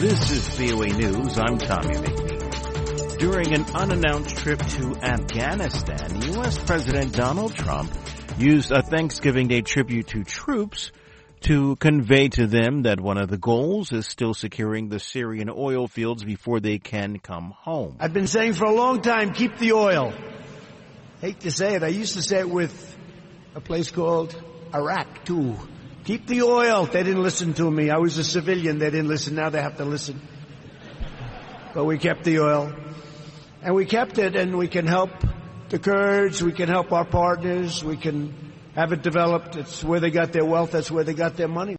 This is VOA News. I'm Tommy McNeil. During an unannounced trip to Afghanistan, U.S. President Donald Trump used a Thanksgiving Day tribute to troops to convey to them that one of the goals is still securing the Syrian oil fields before they can come home. I've been saying for a long time, keep the oil. Hate to say it. I used to say it with a place called Iraq, too. Keep the oil. They didn't listen to me. I was a civilian. They didn't listen. Now they have to listen. But we kept the oil. And we kept it, and we can help the Kurds. We can help our partners. We can have it developed. It's where they got their wealth. That's where they got their money.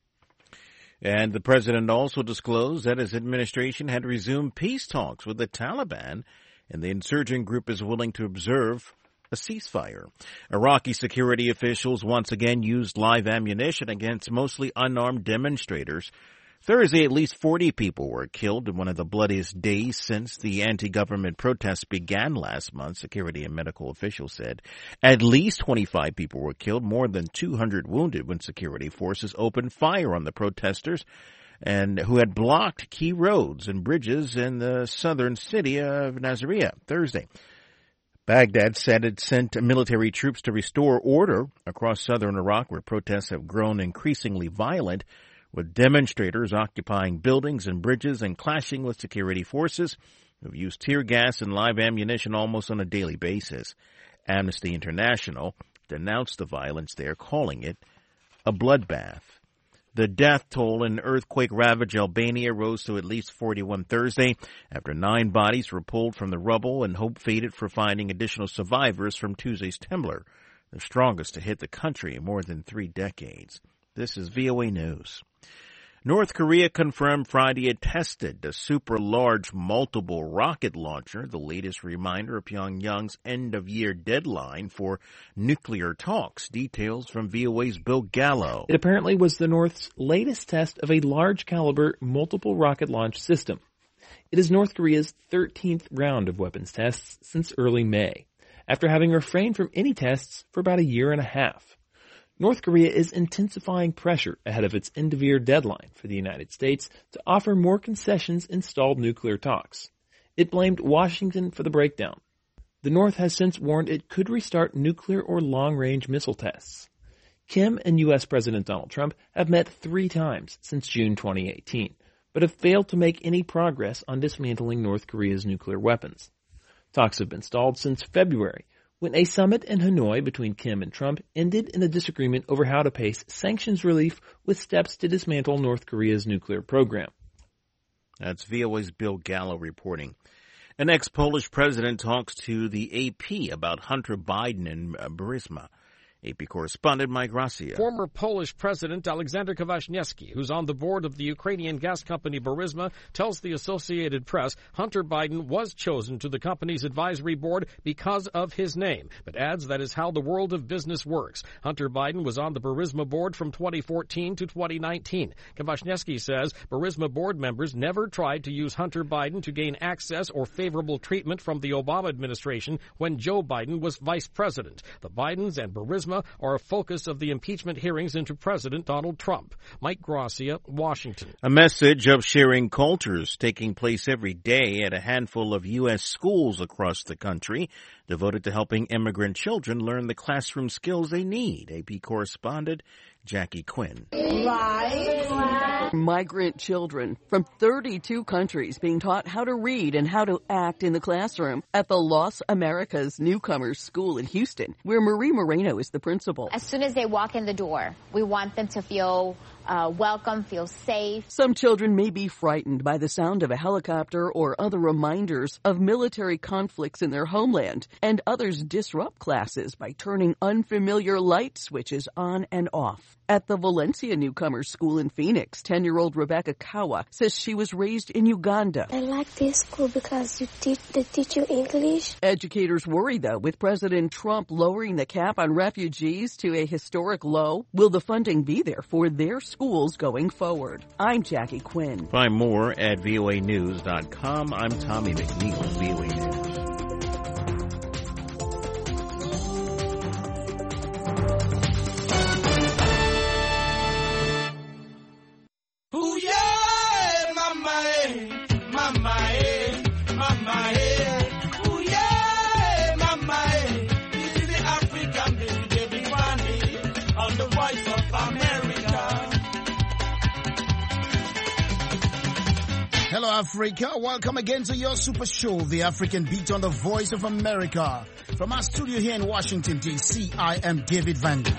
And the president also disclosed that his administration had resumed peace talks with the Taliban, and the insurgent group is willing to observe a ceasefire. Iraqi security officials once again used live ammunition against mostly unarmed demonstrators. Thursday, at least 40 people were killed in one of the bloodiest days since the anti-government protests began last month, security and medical officials said. At least 25 people were killed, more than 200 wounded when security forces opened fire on the protesters and who had blocked key roads and bridges in the southern city of Nasiriyah Thursday. Baghdad said it sent military troops to restore order across southern Iraq, where protests have grown increasingly violent, with demonstrators occupying buildings and bridges and clashing with security forces who've used tear gas and live ammunition almost on a daily basis. Amnesty International denounced the violence there, calling it a bloodbath. The death toll in earthquake-ravaged Albania rose to at least 41 Thursday after 9 bodies were pulled from the rubble and hope faded for finding additional survivors from Tuesday's tremor, the strongest to hit the country in more than 3 decades. This is VOA News. North Korea confirmed Friday it tested the super-large multiple rocket launcher, the latest reminder of Pyongyang's end-of-year deadline for nuclear talks. Details from VOA's Bill Gallo. It apparently was the North's latest test of a large-caliber multiple rocket launch system. It is North Korea's 13th round of weapons tests since early May, after having refrained from any tests for about a year and a half. North Korea is intensifying pressure ahead of its end-of-year deadline for the United States to offer more concessions in stalled nuclear talks. It blamed Washington for the breakdown. The North has since warned it could restart nuclear or long-range missile tests. Kim and U.S. President Donald Trump have met 3 times since June 2018, but have failed to make any progress on dismantling North Korea's nuclear weapons. Talks have been stalled since February, when a summit in Hanoi between Kim and Trump ended in a disagreement over how to pace sanctions relief with steps to dismantle North Korea's nuclear program. That's VOA's Bill Gallo reporting. An ex-Polish president talks to the AP about Hunter Biden and Burisma. AP correspondent Mike Gracia. Former Polish President Aleksander Kwaśniewski, who's on the board of the Ukrainian gas company Burisma, tells the Associated Press Hunter Biden was chosen to the company's advisory board because of his name, but adds that is how the world of business works. Hunter Biden was on the Burisma board from 2014 to 2019. Kwaśniewski says Burisma board members never tried to use Hunter Biden to gain access or favorable treatment from the Obama administration when Joe Biden was vice president. The Bidens and Burisma are a focus of the impeachment hearings into President Donald Trump. Mike Gracia, Washington. A message of sharing cultures taking place every day at a handful of U.S. schools across the country, devoted to helping immigrant children learn the classroom skills they need. AP correspondent Jackie Quinn. Migrant children from 32 countries being taught how to read and how to act in the classroom at the Los Americas Newcomers School in Houston, where Marie Moreno is the principal. As soon as they walk in the door, we want them to feel welcome, feel safe. Some children may be frightened by the sound of a helicopter or other reminders of military conflicts in their homeland, and others disrupt classes by turning unfamiliar light switches on and off. At the Valencia Newcomers School in Phoenix, 10-year-old Rebecca Kawa says she was raised in Uganda. I like this school because they teach you English. Educators worry, though, with President Trump lowering the cap on refugees to a historic low, will the funding be there for their schools going forward? I'm Jackie Quinn. Find more at voanews.com. I'm Tommy McNeil, VOA News. Ooh, yeah, mama. Hello, Africa. Welcome again to your super show, The African Beat on the Voice of America. From our studio here in Washington, D.C., I am David Vander.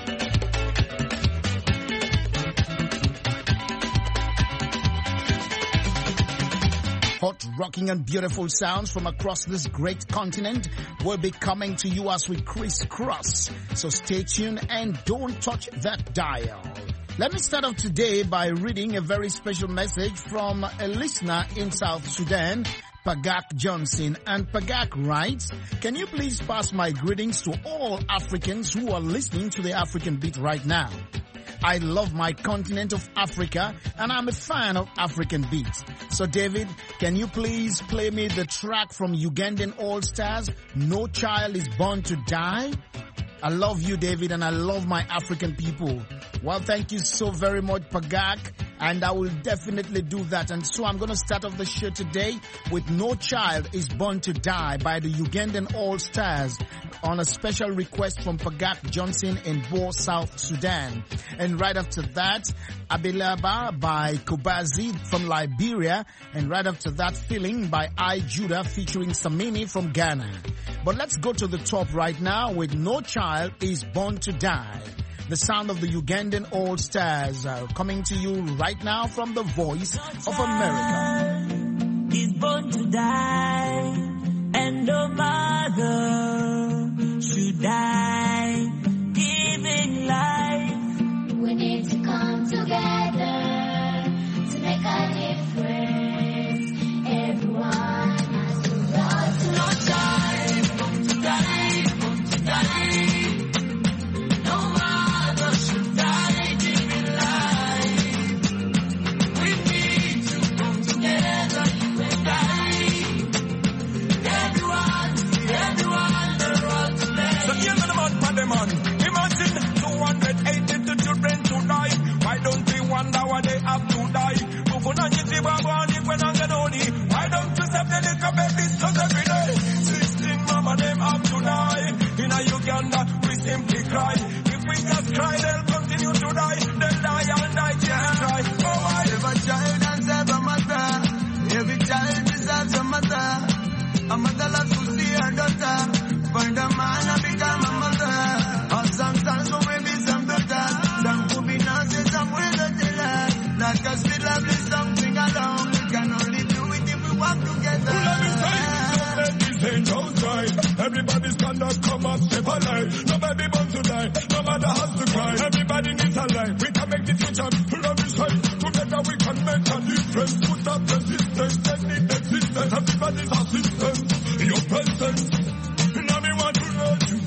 Hot, rocking and beautiful sounds from across this great continent will be coming to you as we crisscross. So stay tuned and don't touch that dial. Let me start off today by reading a very special message from a listener in South Sudan, Pagak Johnson. And Pagak writes, can you please pass my greetings to all Africans who are listening to the African Beat right now? I love my continent of Africa and I'm a fan of African beats. So David, can you please play me the track from Ugandan All Stars, No Child is Born to Die? I love you, David, and I love my African people. Well, thank you so very much, Pagak, and I will definitely do that. And so I'm going to start off the show today with No Child is Born to Die by the Ugandan All Stars on a special request from Pagak Johnson in Bo, South Sudan. And right after that, Abilaba by Kubazi from Liberia. And right after that, Feeling by I Judah featuring Samini from Ghana. But let's go to the top right now with No Child is Born to Die. The sound of the Ugandan All Stars coming to you right now from the Voice of America. Is born to die, and no mother should die, giving life. We need to come together to make a difference. Everyone has to run to no child, born to die, born to die. Imagine 282 children to die. Why don't we wonder why they have to die? Why don't you save the little babies just every day? 16 mama them have to die. In a Uganda we simply cry. If we just cry they'll continue to die. They'll die and die till they try. Oh, why? Every child deserves a mother. Every child deserves a mother. A mother loves to see her daughter. Find a man and become a mother. Or sometimes so maybe some daughter. Some could be nurses, some will not tell her. Like us we love is something alone. We can only do it if we work together. Ain't no time. Everybody stand up, come up, step alive. No baby born to die, no mother has to cry. Everybody needs a life. We can make the future. Love is right. Together we can make a difference. Put up resistance, and need existence. Everybody's assistance. Your presence. Now me want to know you.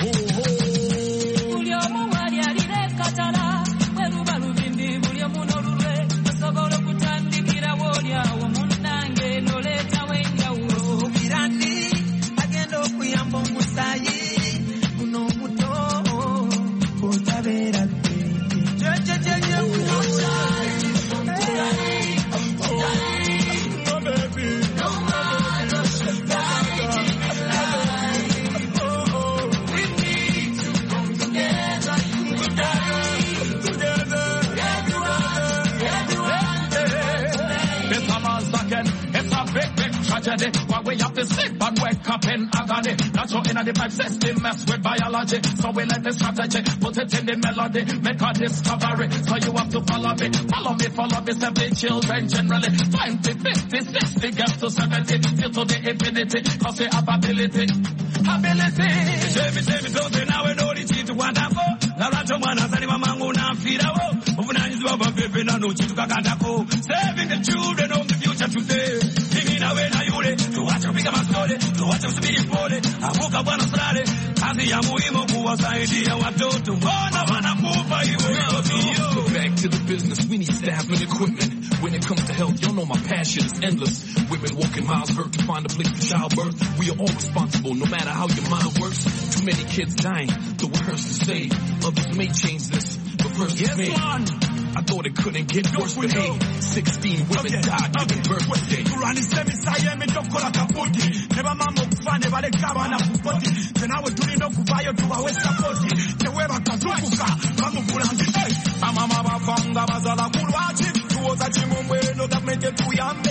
Why we have to sleep and wake up in agony. Natural in the pipe system mess with biology. So we let the strategy put it in the melody. Make a discovery. So you have to follow me. Follow me, 70 children generally. 20, 50, 60 gets to 70. Till to the infinity. Cause we have ability. Shemi something now we know the cheat to wonderful. La rato mana sani mamangu na fira wo. Ufuna njizu wapa pepe na no chitu kakatako. Saving the children of the future today. Thinking away na yule. Tuwacha kupiga masole. Tuwacha kusubiri pole. Avuka bwana srale. Kazi ya muhimu kuwasaidia watoto. Mbona wanakufa hivyo. Back to the business, we need staff and equipment. When it comes to health, y'all know my passion is endless. Women walking miles hurt to find a place for childbirth. We are all responsible, no matter how your mind works. Too many kids dying, the worst to say. Others may change this, but first it's me. I thought it couldn't get worse, but hey, 16 women died giving birth today. Kurani semi sayemi dokola kapoti. Neba mamo kufane bale kaba na kupoti. Tena we duni no kubayo tuwa we sapoti. Teweba kazukuka, mamu kulanzi. Amama bafanga bazala kulwachi. Tuoza chimumwe no government tuyambe.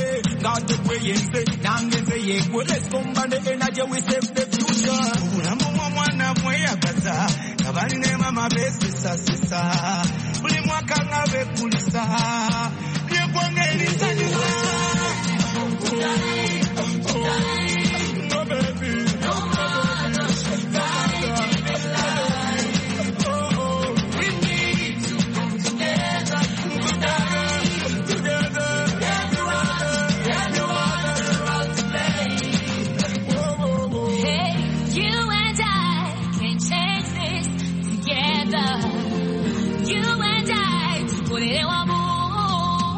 God to pray and say, Nangen say, yeah, well, let's combine the energy, we save the future. Unamuwa mwana mweya gaza, kabali ne mama be sisa sisa. Uli mwaka ngabe kulisa, liye kwange ilisa nisa. No baby, no mother, we need to come together, together. Hey, you and I can change this together. You and I to put it in one move.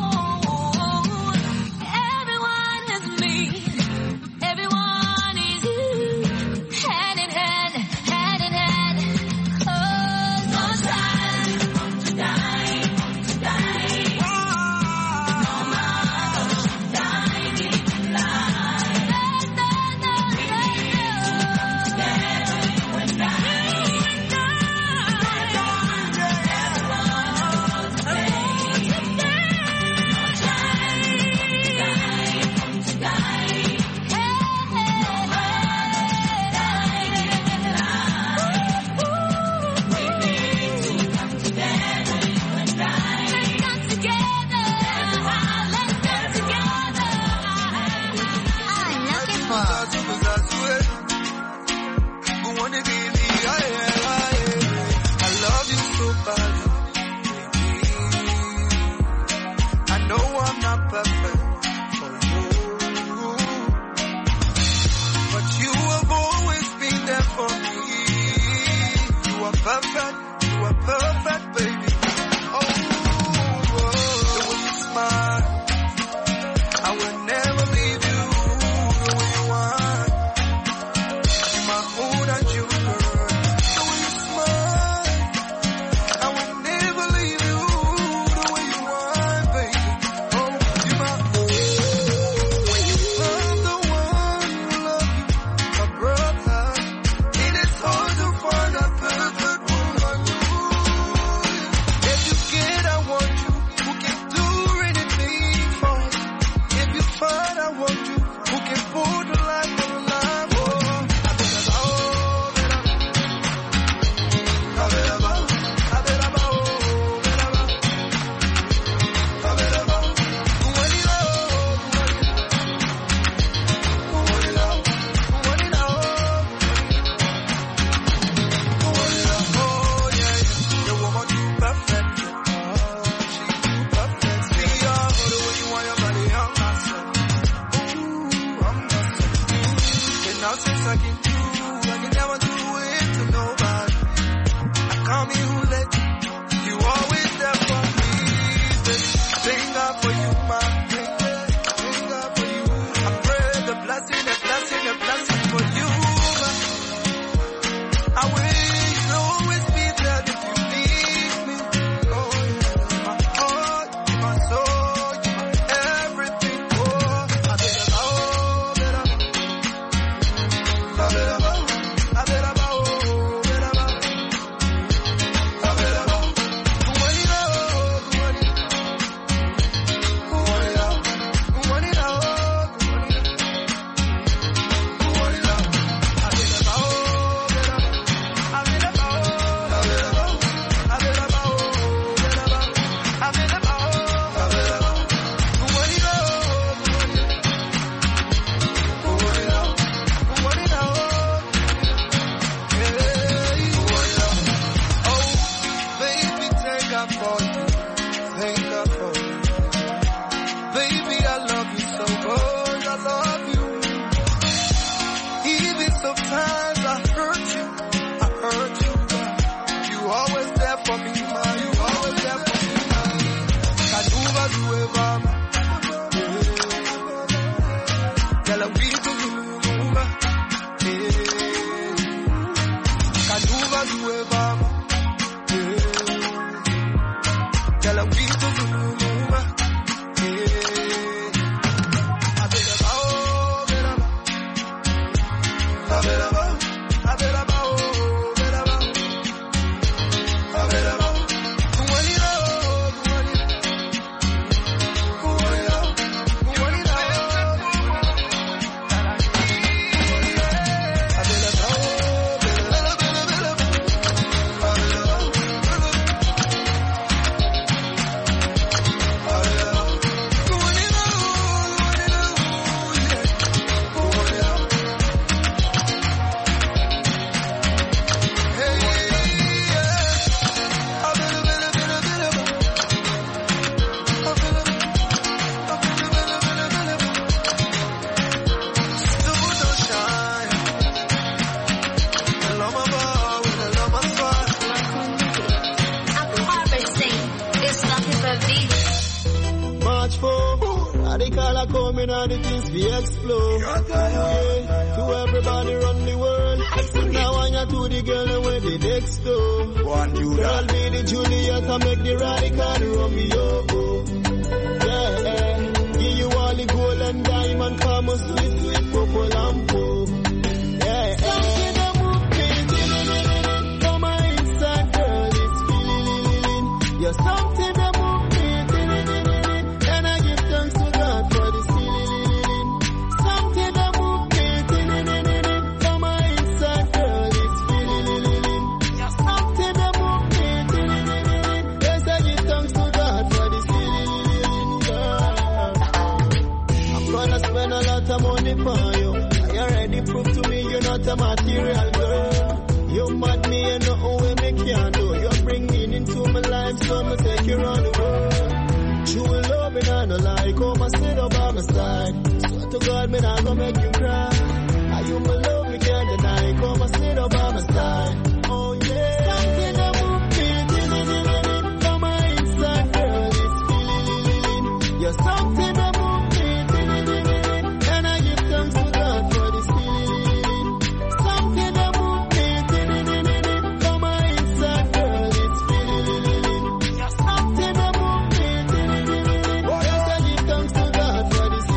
more. Radical are coming and the things we explode. Yeah. To everybody run the world. Now I want to the girl and where the next door. Girl be the Juliet and make the radical Romeo. Yeah. Give you all the gold and diamond, come on, sweet, sweet purple and purple. Yeah. Something that move me, from my inside, girl, it's feeling. You're something that move me, and I give thanks to God for the feeling. Something that move me, from my inside, girl, it's feeling. You're something that move me, yes, I give thanks to God for the feeling, girl. I'm gonna spend a lot of money for you. You already proved to me you're not a material girl. You mad me and nothing way me can't do. You bring meaning to my life, so I'ma take you around the world. True love and I no lie, come and sit up by my side. Swear to God, me not gonna make you cry. And you my love, me can't deny. Come and sit up by my side. Oh yeah. Something that move me, from my inside, girl, it's feeling. You're something that move me, and I give thanks to God for this feeling. Something that move me, from my inside, girl, it's feeling. You're something that move me, yes, I give thanks to God for this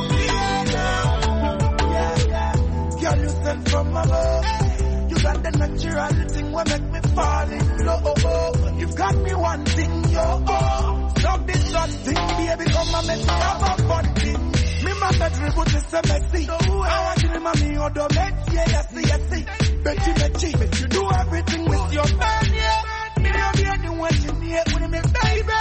feeling. Girl, you sent from above. You got the natural thing what make me fall in love. You've got me one thing, yo. Stop this one thing, baby, come and make me have a fun thing. Me my bedroom put this a messy. I want you to mommy or the met, yes. Bet you do everything with your man, yeah. Me don't be anyone you need with me, baby.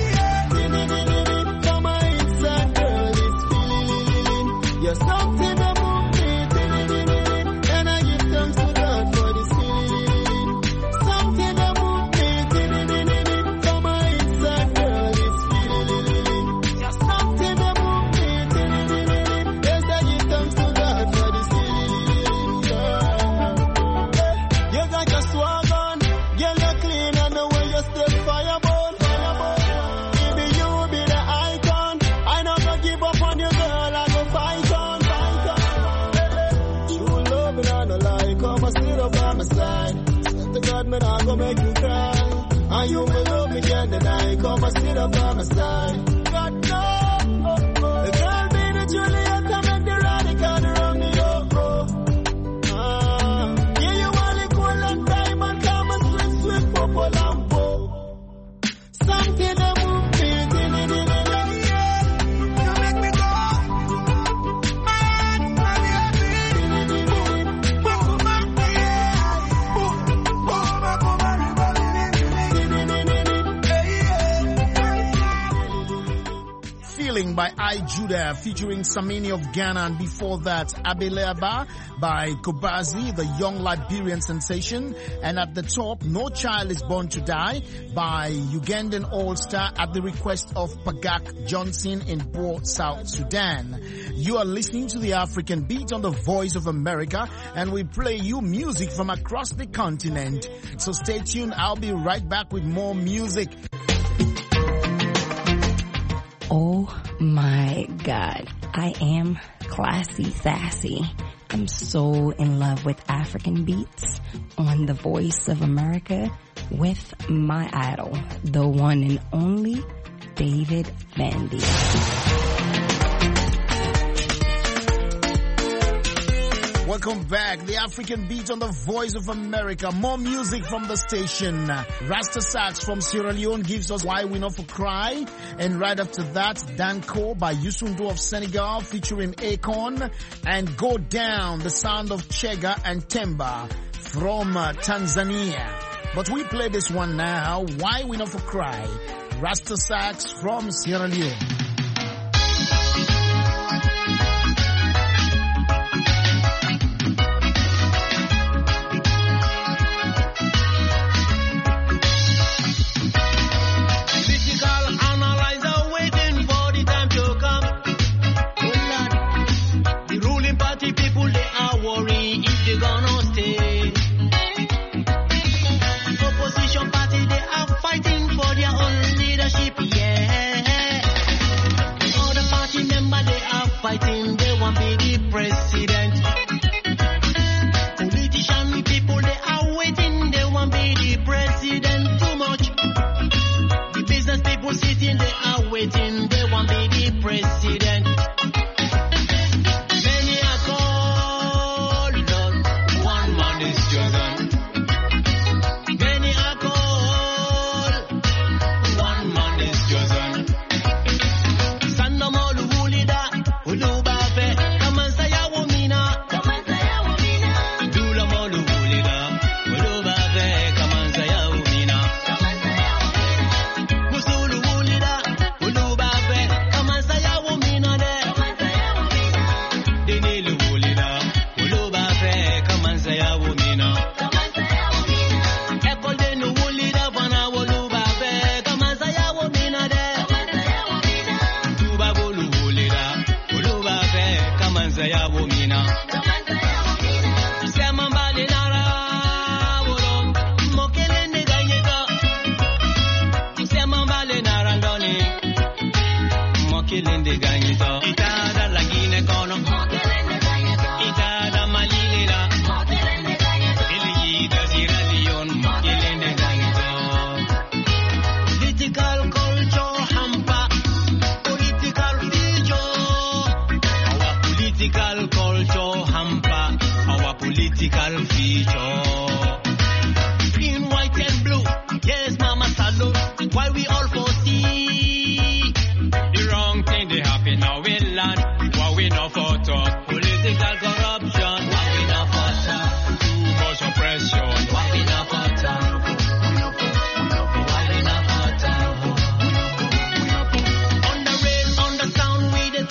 From my inside, girl, it's feeling. You're something that move me, and I give thanks to God for this feeling. Something that move me, from my inside, girl, it's feeling. You're something that move me, yes, I give thanks to God for this feeling, girl. You got your swag on, girl, you're clean, and the way you step fireball. Baby, you be the icon. I not gonna give up on you, girl, I go fight on. True love, and I no lie, come and sit up by my side. Swear to God, me not gonna make you cry. And you my love, me can't deny, come and sit up by my side. God, no, the girl be the Juliet, I make the radical Romeo. Yeah, you want the gold and diamond, come and sweet, sweet purple and purple. Something that move me, You make me go. Man, I'm happy. Boom, Feeling by I Judah featuring Samini of Ghana, and before that Abeleaba by Kobazi, the young Liberian sensation, and at the top No Child Is Born to Die by Ugandan All-Star at the request of Pagak Johnson in Bo, South Sudan. You are listening to the African Beat on the Voice of America, and we play you music from across the continent. So stay tuned, I'll be right back with more music. Oh my God, I am classy sassy. I'm so in love with African beats on the Voice of America with my idol, the one and only David Vandy. Welcome back. The African Beat on the Voice of America. More music from the station. Rasta Sax from Sierra Leone gives us Why We Not For Cry. And right after that, Danko by Youssoundo of Senegal featuring Akon. And Go Down, the sound of Chega and Temba from Tanzania. But we play this one now. Why We Not For Cry. Rasta Sax from Sierra Leone. Opposition party, they are fighting for their own leadership, yeah.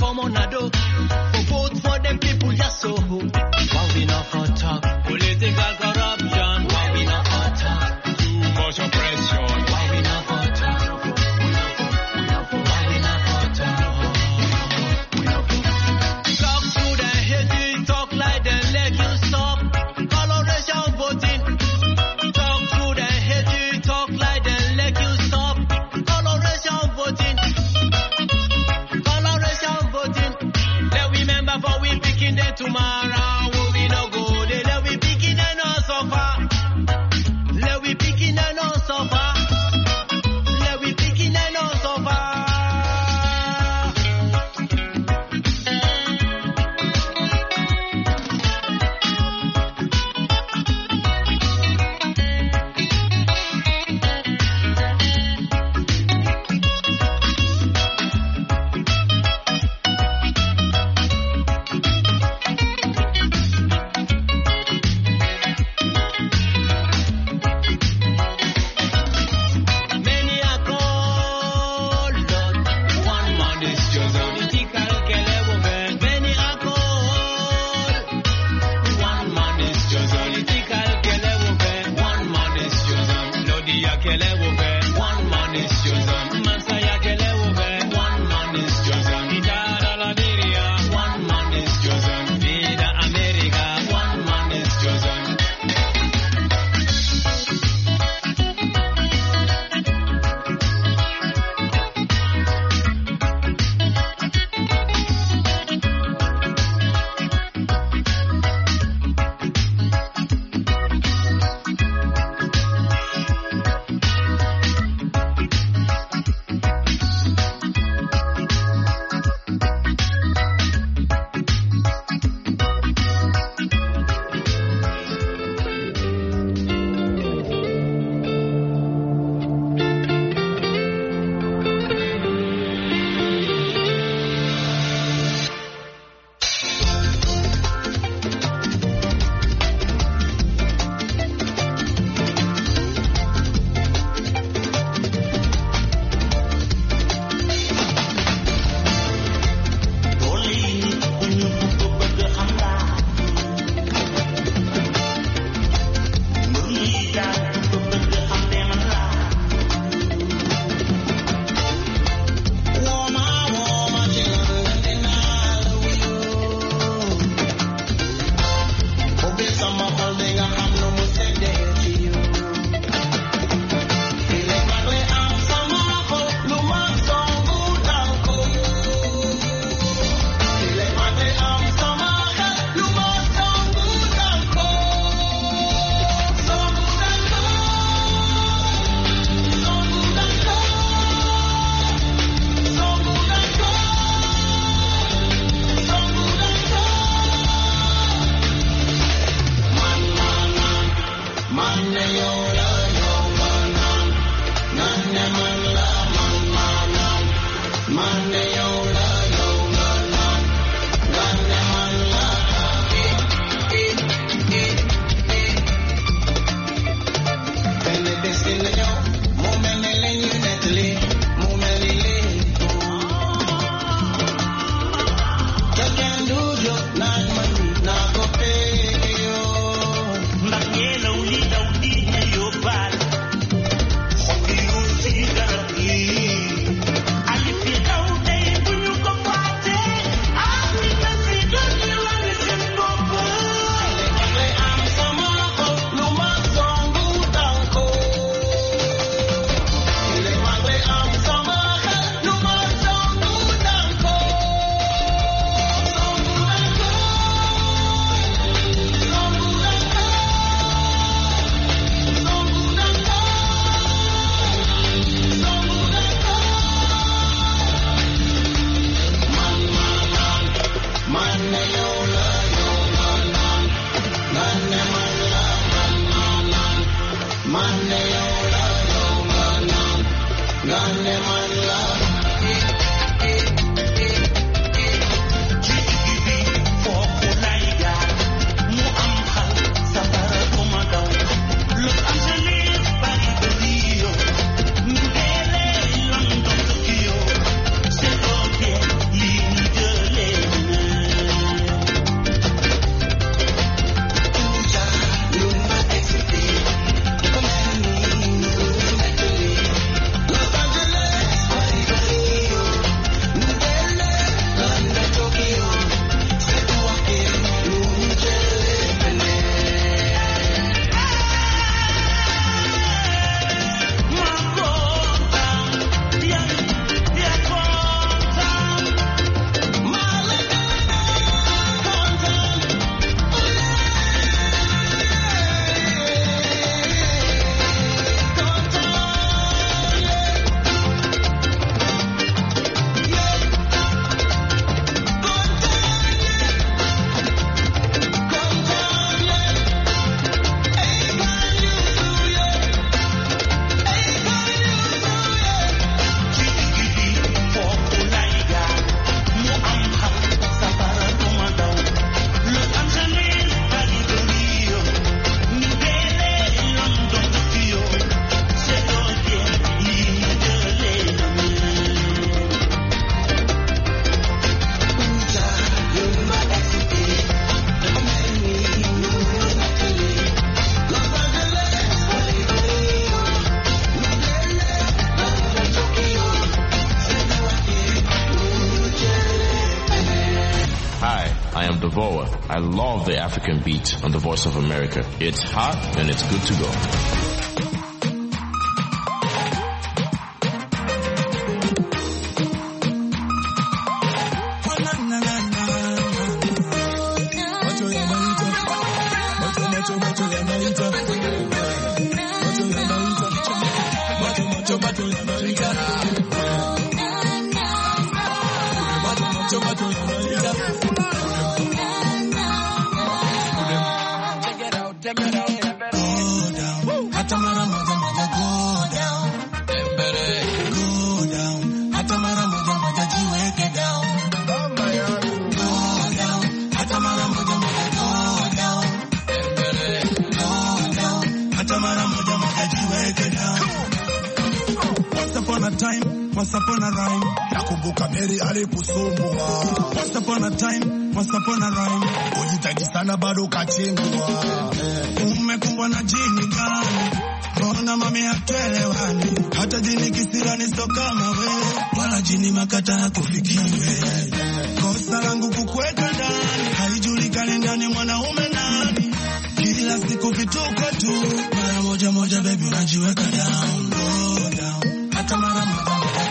come on a do. Vote for them people, yes, so. Why we not for talk? Political corruption. Why we not for talk? Too much oppression. Why we not for talk? Why we not for talk? Talk to the heady, talk like the leg you stop. Coloration voting. Talk to the heady, talk like the leg you stop. Coloration voting. Coloration voting. Let we make I am Devoa. I love the African beat on the Voice of America. It's hot and it's good to go. Once upon a rhyme, nakumbuka Mary alikusumbua. Once upon a time, once upon a rhyme, ujitahidi sana bado kachingua. Umekumbwa na jini gani? Mbona mami hatuelewani? Hata jini kisirani sio kama wewe, wala jini makata hakufikiwe. Kosa langu kukuweka ndani, haijulikani ndani mwanaume nani. Kila siku vituko tu, mara moja moja baby unajiweka down, go down. Hata mara moja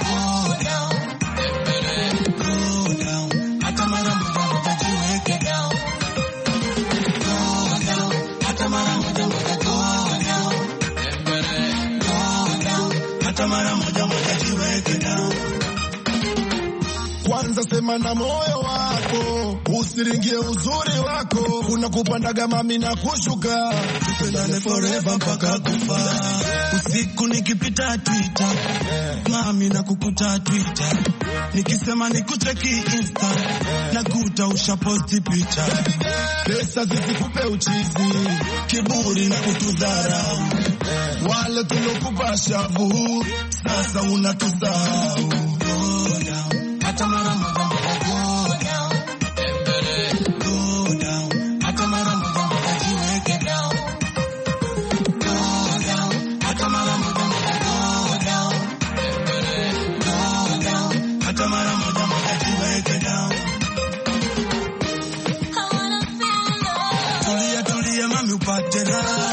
kwanza sema na moyo wako, usiringie uzuri wako, kuna kupandaga mami na kushuka, tupendane forever mpaka kufa. Usiku nikipita Twitter, mami na kukuta Twitter, nikisema nikucheki Insta, nakuta ushaposti picha. Pesa zisikupe uchizi, kiburi na kutudharau, wale tulokupa shavu, sasa unatusahau. Hata mara moja go down, go down. Hata mara moja jiweke down, go down. Hata mara moja go down, go down. Hata mara moja jiweke down. Tulia tulia mami upate raha,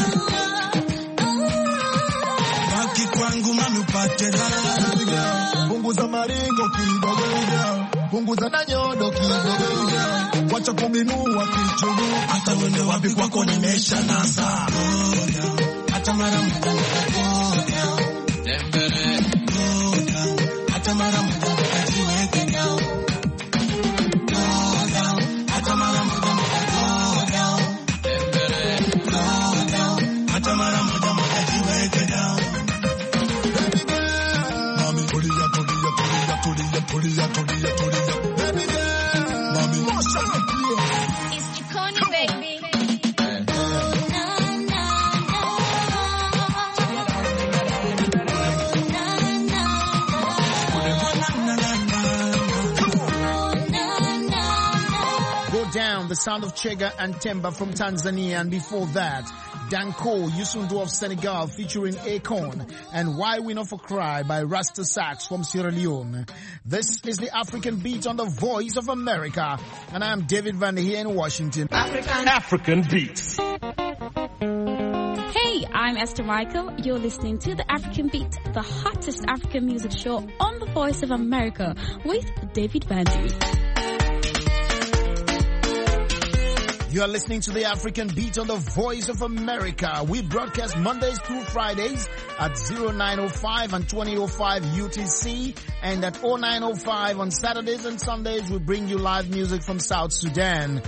baki kwangu mami upate raha. Punguza maringo kidogo, punguza na nyodo kidogo, wacha kuminua kichungu, hata wende wapi kwako nimesha nasa. Hata mara moja go down, go down. Hata mara moja jiweke down, go down. Hata mara moja go down, go down. Hata mara moja jiweke down. Tulia, baby girl. Mami, what's up? It's Chicone, baby. Go down, the sound of Chega and Temba from Tanzania, and before that, Danko, Youssou of Senegal featuring Akon, and Why We Not For Cry by Rasta Sax from Sierra Leone. This is the African Beat on the Voice of America, and I am David Van here in Washington. African Beats. Hey, I'm Esther Michael. You're listening to the African Beat, the hottest African music show on the Voice of America with David Vandy. You are listening to the African Beat on the Voice of America. We broadcast Mondays through Fridays at 0905 and 2005 UTC, and at 0905 on Saturdays and Sundays we bring you live music from South Sudan.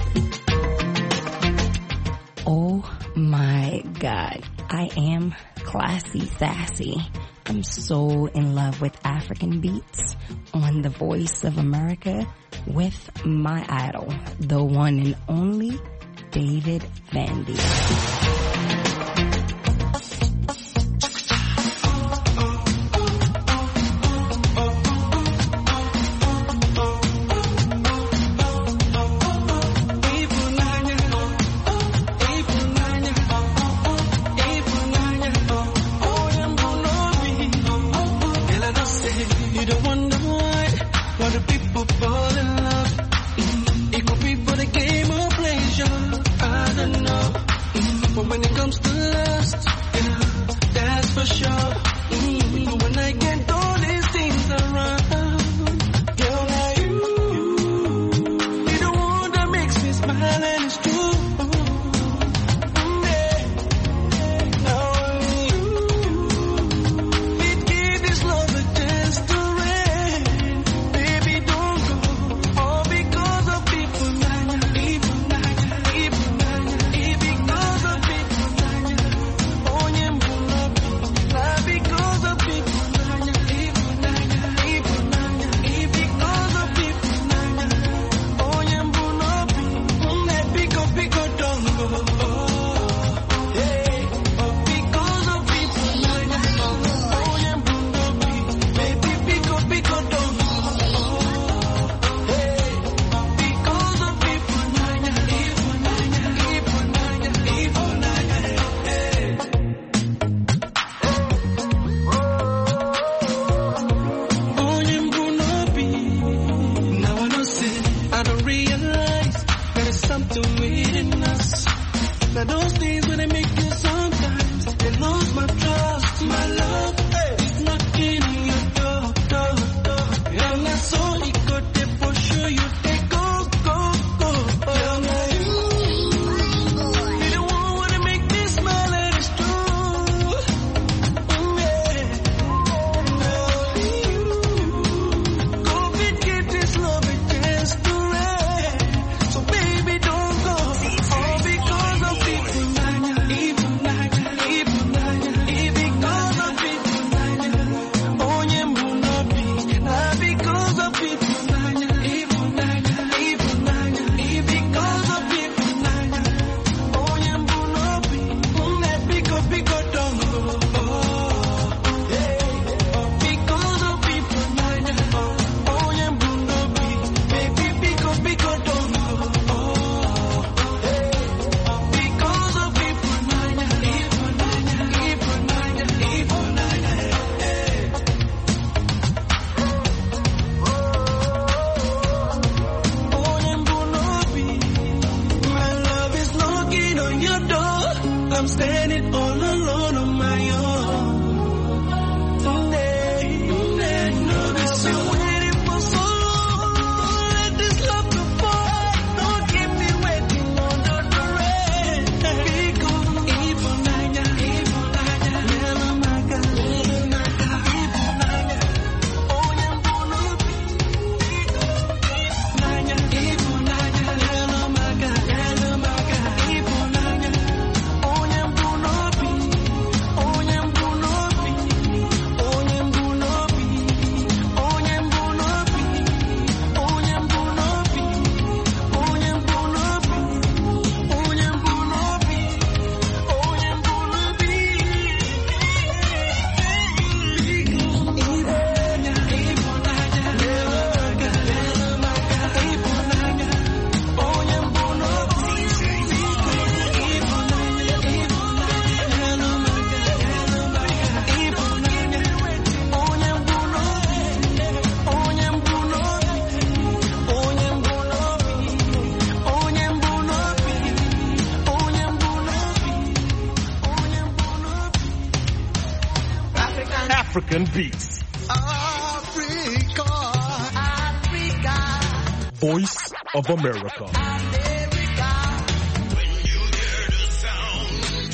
Oh my God, I am classy sassy. I'm so in love with African beats on the Voice of America with my idol, the one and only David Vandy. You don't wonder why the people fall in love. It could be but But when it comes to lust, that's for sure. When I get all these things around, girl, now you the one that makes me smile, and it's true. African beats. Africa, Africa. Voice of America. America. When you hear the sound,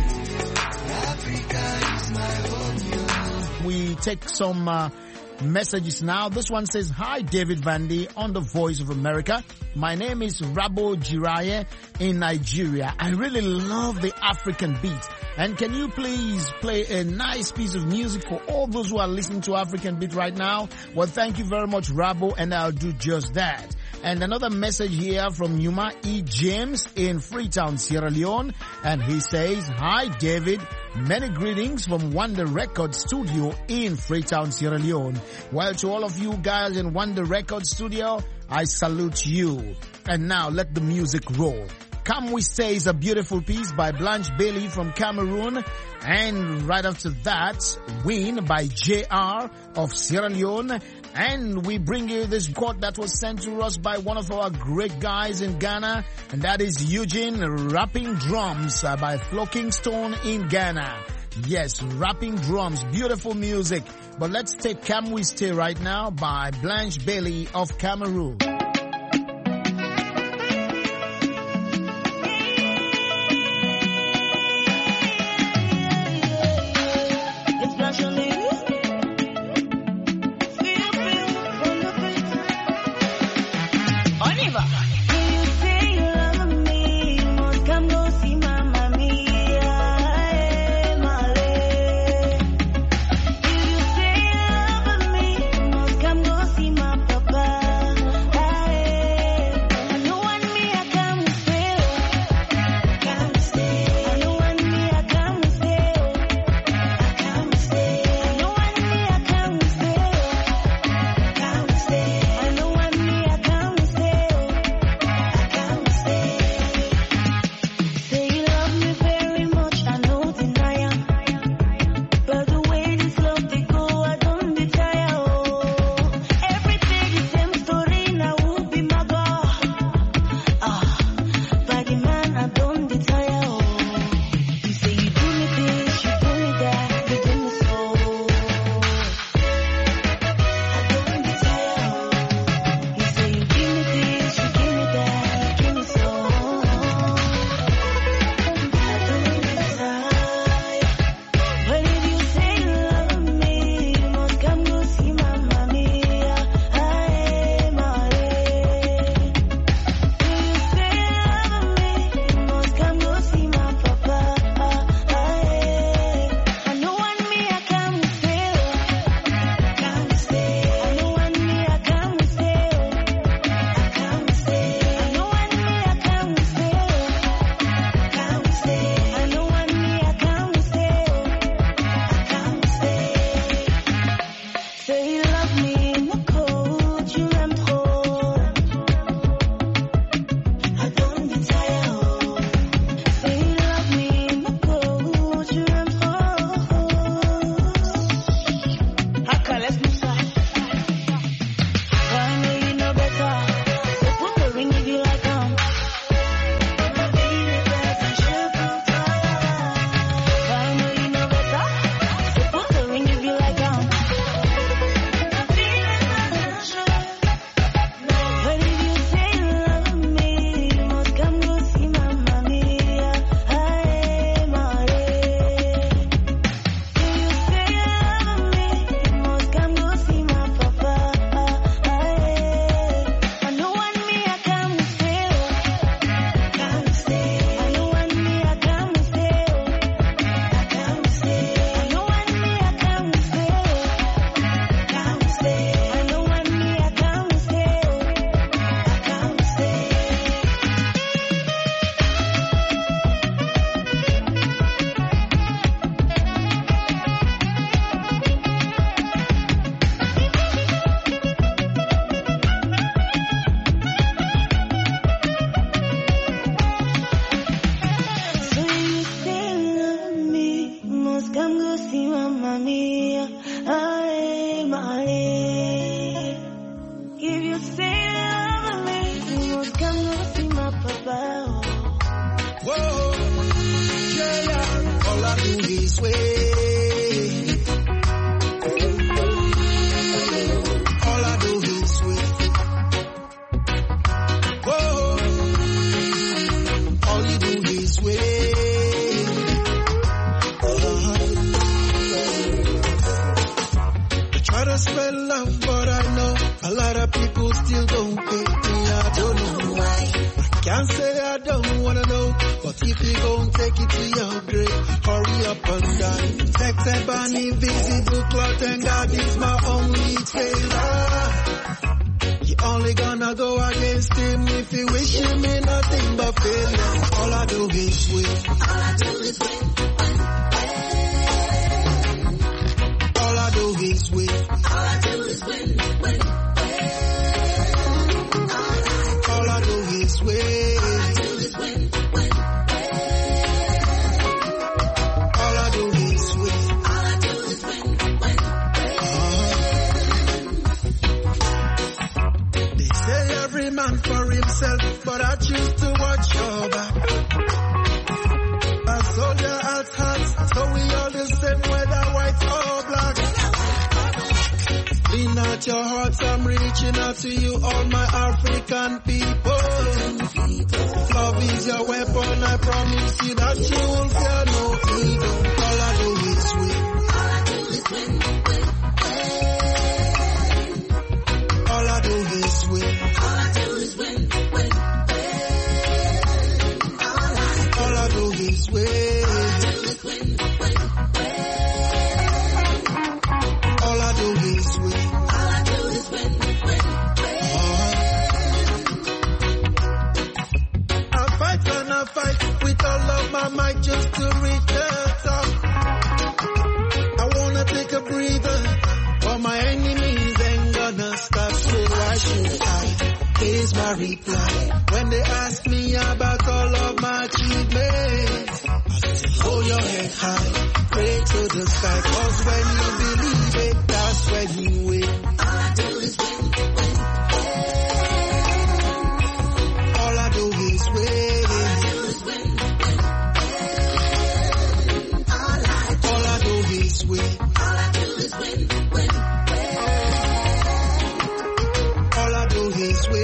Africa is my home. We take some messages now. This one says, "Hi, David Vandy on the Voice of America. My name is Rabo Jiraye in Nigeria. I really love the African beat. And can you please play a nice piece of music for all those who are listening to African beat right now?" Well, thank you very much, Rabo, and I'll do just that. And another message here from Yuma E. James in Freetown, Sierra Leone. And he says, "Hi, David. Many greetings from Wonder Record Studio in Freetown, Sierra Leone. Well, to all of you guys in Wonder Record Studio, I salute you. And now let the music roll. Come We Stay is a beautiful piece by Blanche Bailey from Cameroon. And right after that, Win by JR of Sierra Leone. And we bring you this quote that was sent to us by one of our great guys in Ghana, and that is Eugene Rapping Drums by Flocking Stone in Ghana. Yes, rapping drums, beautiful music. But let's take Can We Stay right now by Blanche Bailey of Cameroon. every man for himself, but I choose to watch your back. A soldier at heart, so we all the same, whether white or black. Lean out your hearts, I'm reaching out to you, all my African people. Love is your weapon, I promise you that you will fear no evil. All I do is win. All I do is win. All I do is win. All I do is win. All I do is win. I fight and I fight with all of my might just to reach the top. I wanna take a breather, but my enemies ain't gonna stop. So why should I? Here's my reply. When they ask me about all of my achievements, hold your head high, pray to the sky, cause when you believe it, that's when you win. All I do is win, win. All I do is win. All I do is win, win. All I do is win. All I do is win, win. All I do is win.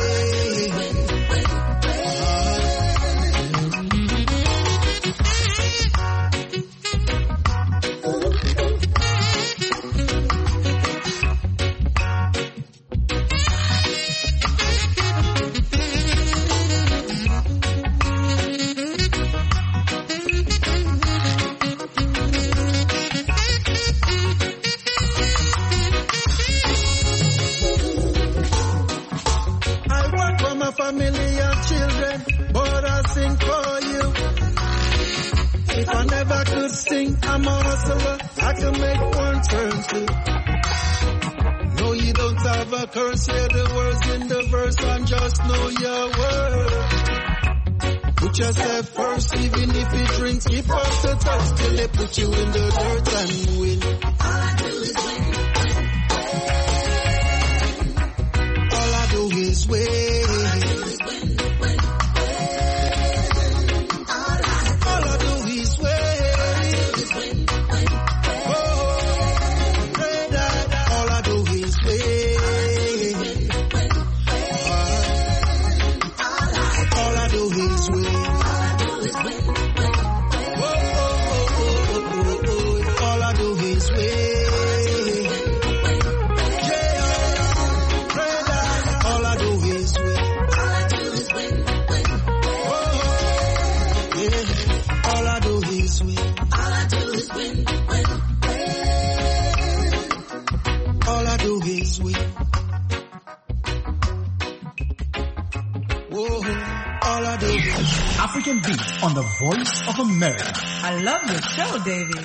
Family and children, but I sing for you. If I never could sing, I'm a hustler. I can make one turn two. No, you don't have a curse. Hear the words in the verse and just know your word. Put yourself first, even if it drinks. Keep first the touch till they put you in the dirt and win. All I do is win. All I do is win. African Beats on the Voice of America. I love your show, Davey.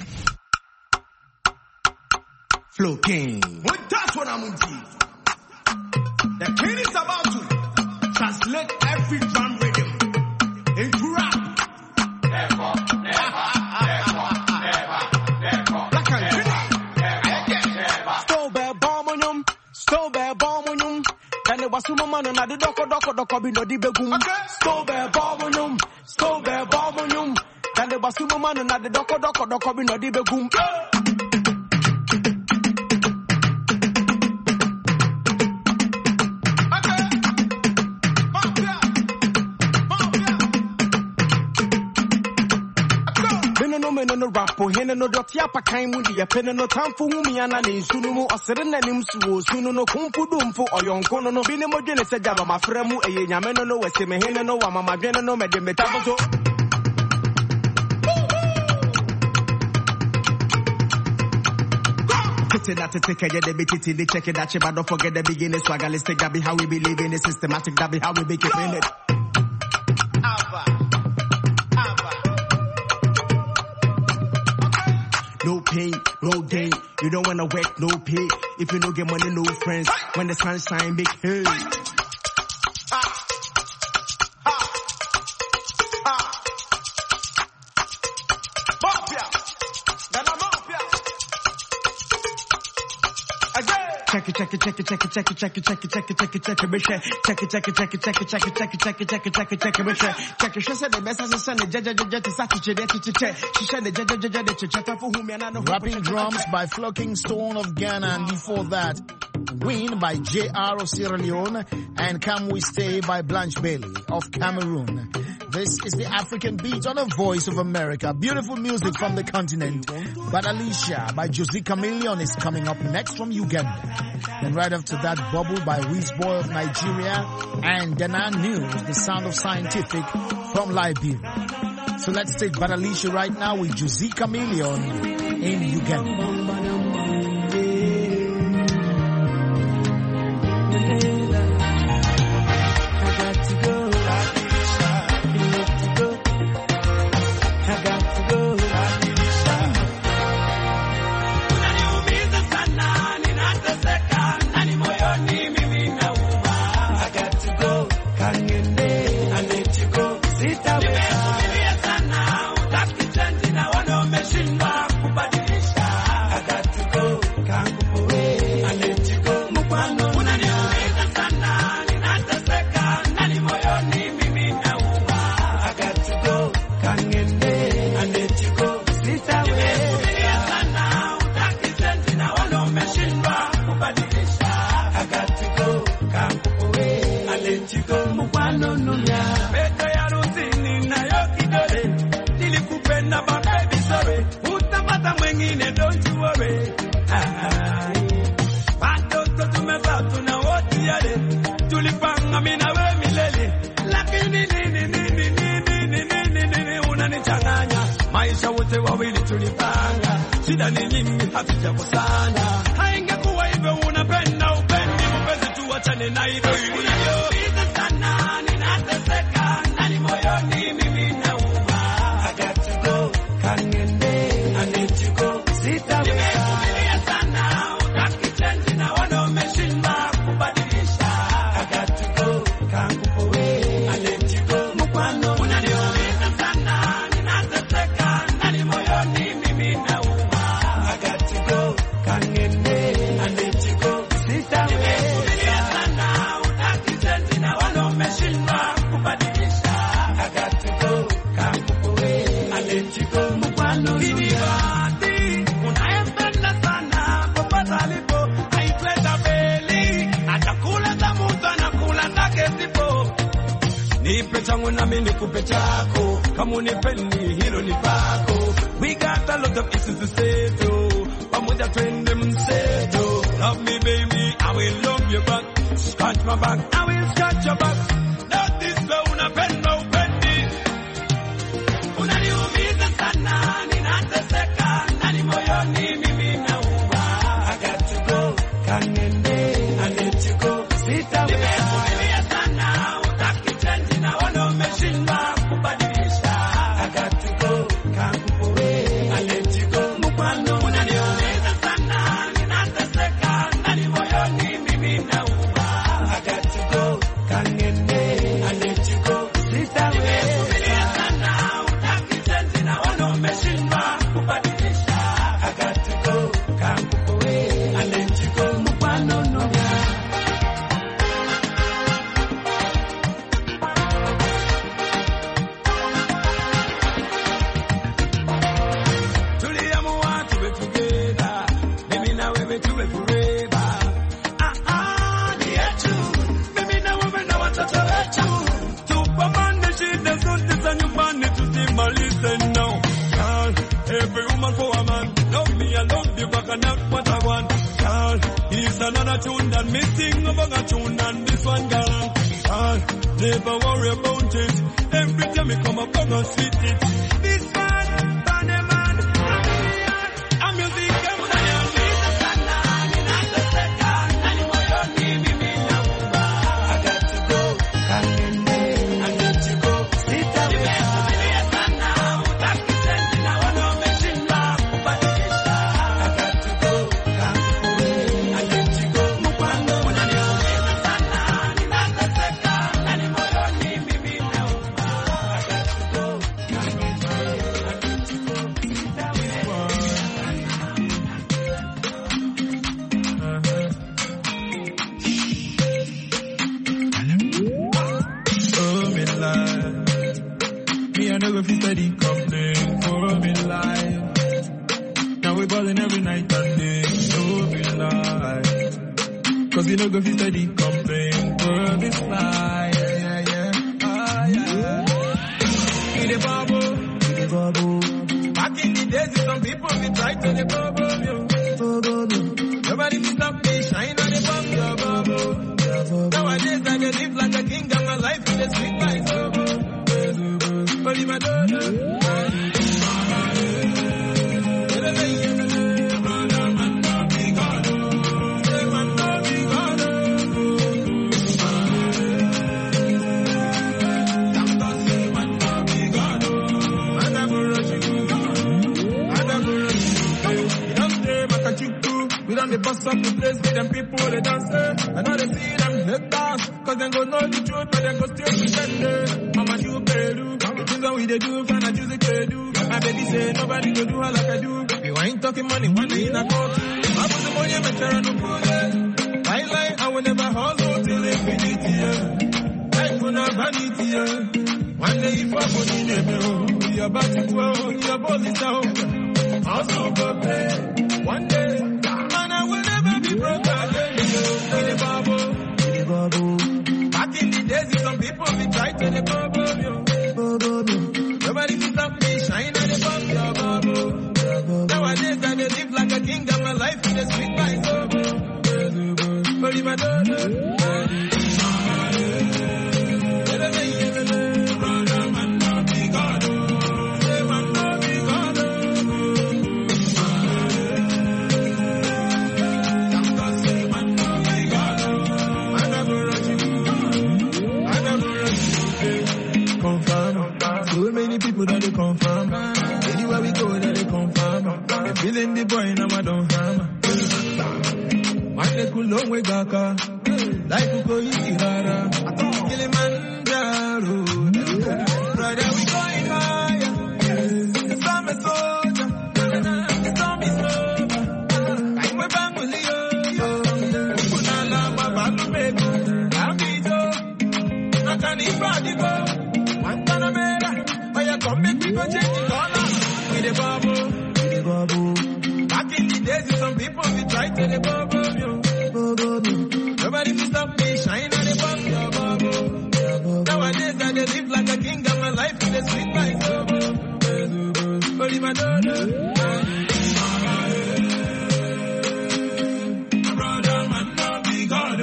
Flow King. Well, that's what I'm going to do. The king is about to translate every drum rhythm into rap. Never, never, never, never, never. Black and green. Never. Stowbell bomb on you. Stowbell bomb on you. And it was some man on the doko be no di begum. Stowbell bomb on you. Stowbell bomb on you. And it was some man on the doko be no di begum. No rapo hene no dot yapa kai mu di yapene no tamfo hu mi ana ne sunu mu osere na nim suwo sunu no kumfu dumfo oyonko no bi ne modwene se jaba mafra mu eye nyame no wese me hene no wa mama dwene no mede metaboso Kitty that to take care the bitty the check it that you but don't forget the beginning swagalistic that be how we believe in it systematic that be how we make it in it No pain, no gain. You don't wanna work, no pay. If you don't get money, no friends. When the sun shine, big hey. Drums by Flocking Stone of Ghana, and before that, Win by J.R. of Sierra Leone, and Come We Stay by Blanche Bailey of Cameroon. This is the African Beat on the Voice of America. Beautiful music from the continent. But Alicia by Jose Chameleon is coming up next from Uganda. And right after that, Bubble by Wizboy of Nigeria, and Dana News, the Sound of Scientific from Liberia. So let's take But Alicia right now with Jose Chameleon in Uganda. We got a lot of issues to say to. Pamoja twende mseto. Love me baby, I will love you back. Scratch my back, I will scratch your back. That is where unapenda upendi. Unaniumiza sana, ninateseka, ndani moyoni mimi nauma. I got to go, kanende, I need to go. Nimevumilia sana, utaki change na wana umeshindwa kubadilisha. I got to go, kankupoe, I let you go. Mkwano, unaniumiza sana, ninateseka, ndani moyoni mimi nauma. I got to go, kanende, I let you go. Nimevumilia sana, utaki change na wana umeshindwa kubadilisha. I got to go, kankupoe, I let you go. Mkwano, no. Tuliamua tuwe together, mimi na wewe tuwe forever. Ni yetu, mimi na wewe na watoto wetu. Tupambane shida zote za nyumbani tusimalize now. Girl, every woman for a man. Love me, I love you, but I not what I want. Girl, it's another tune that me sing about a tune and this one, girl. Girl, never worry about it. Every time me come up, I'm gonna sweet it. This man, Bunny man, I'm music, I'm I got to go, kanende, I need to go. Nimevumilia sana, utaki change na wana umeshindwa kubadilisha. I got to go, kankupoe, I let you go. Mkwano, unaniumiza sana, ninateseka, ndani moyoni mimi nauma. I got to go, kanende. go fit steady complain for me life. Now we ballin' every night and day, no be lie. Cause you no go fit steady complain for this life. In the bubble. Back in the days, some people be try to the bubble, yo. Nobody be stop me, shine on the bubble. Nowadays I dey live like a king, got my life in the sweet life, but in my daughter. We done the bust up the place with them people they dance. I know they see them hit dance, cause them go know the truth, but them go still pretend it. Mama you pay do, the things that we they do, find out music they do. My baby say nobody go do her like I do. You ain't talking money, one day in a court. I put the money in my chair and no pull it. I will never hustle till infinity, life will not vanity, One day if I put in the bill, you're about to go, you're both out. Also go pay, one day. I will never be broke again. In the bubble. Back in the days, some people be tight in the bubble. Nobody can stop me, shine on the bubble. Nowadays, I live like a king, got my life in the sweet life. But in my daughter. People that they confirm. Anywhere we go, that they confirm. They feeling the boy, now I don't harm. Man, they cool long way, Gaka. Life will go easy, rara. Kilimanjaro. Brother, we going higher. The sun is soldier. The storm is over. I'm a bangulio. Kunala, Babalu, baby. I'll be Joe. I can't even body go. One ton of better. Come make people change the color. In the bubble. Back in the days, some people be try to the bubble. Nobody can stop me, shine on the bubble. Nowadays I dey live like a king, got my life in the sweet life. But in my daughter. Brother, man, no be God.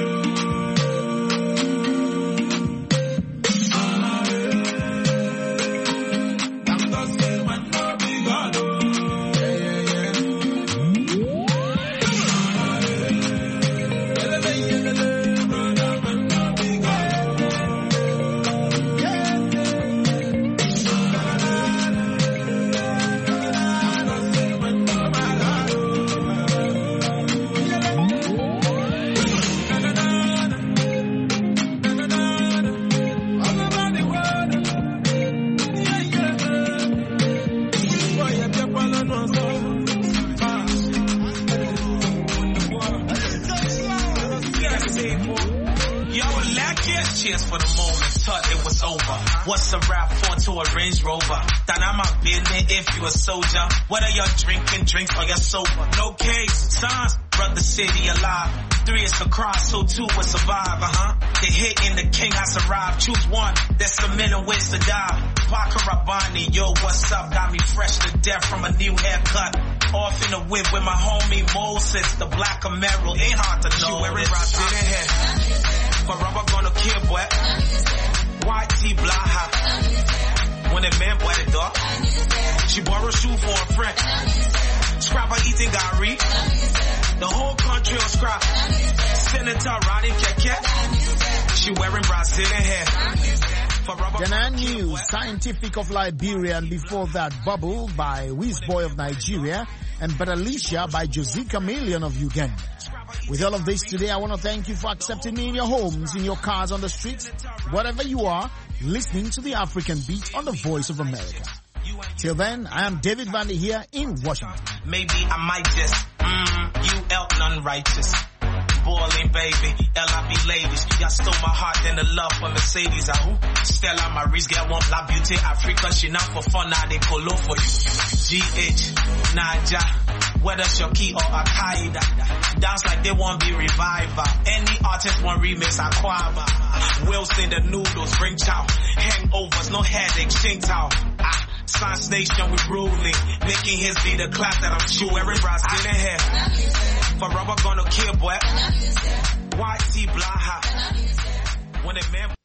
Cheers for the moment, thought it was over. What's a rap for to a Range Rover? Then I'm a business if you a soldier. Whether you're drinking drinks or you're sober. No case, signs, brother city alive. 3 is a cross, so 2 will survive, The hit in the king has arrived. Choose one, there's a million ways to die. Parker Rabani, yo, what's up? Got me fresh to death from a new haircut. Off in the whip with my homie Moses, the black Emerald. Ain't hard to know. She wearing Brazilian hair. Forever gonna kill, boy. White tea, blaha. When the man boy the dog. She borrowed a shoe for a friend. Scrapper eating Gary. The whole country on scrap. Senator riding keke. She wearing Brazilian hair. Ghana News, Scientific of Liberia, and before that, Bubble by Wizboy of Nigeria, and Badalisha by Josie Chameleon of Uganda. With all of this today, I want to thank you for accepting me in your homes, in your cars, on the streets, wherever you are, listening to the African Beat on the Voice of America. Till then, I am David Vandy here in Washington. Maybe I might just, you elk unrighteous. Boy, calling, baby. LIB ladies, y'all stole my heart and the love for Mercedes. I who? Stella Maris, get one La Beauty Africa. She not for fun, now they colo for you. GH, Naja, whether Shoki or Al-Qaeda. Dance like they won't be revival. Any artist want remix, Aquaba. Wilson the noodles, bring chow. Hangovers, no headache, Shing Tao. Science Nation, we ruling. Making his be the class that I'm true. Every brass getting here. Forever gonna kill, boy. YT Blaha. When the man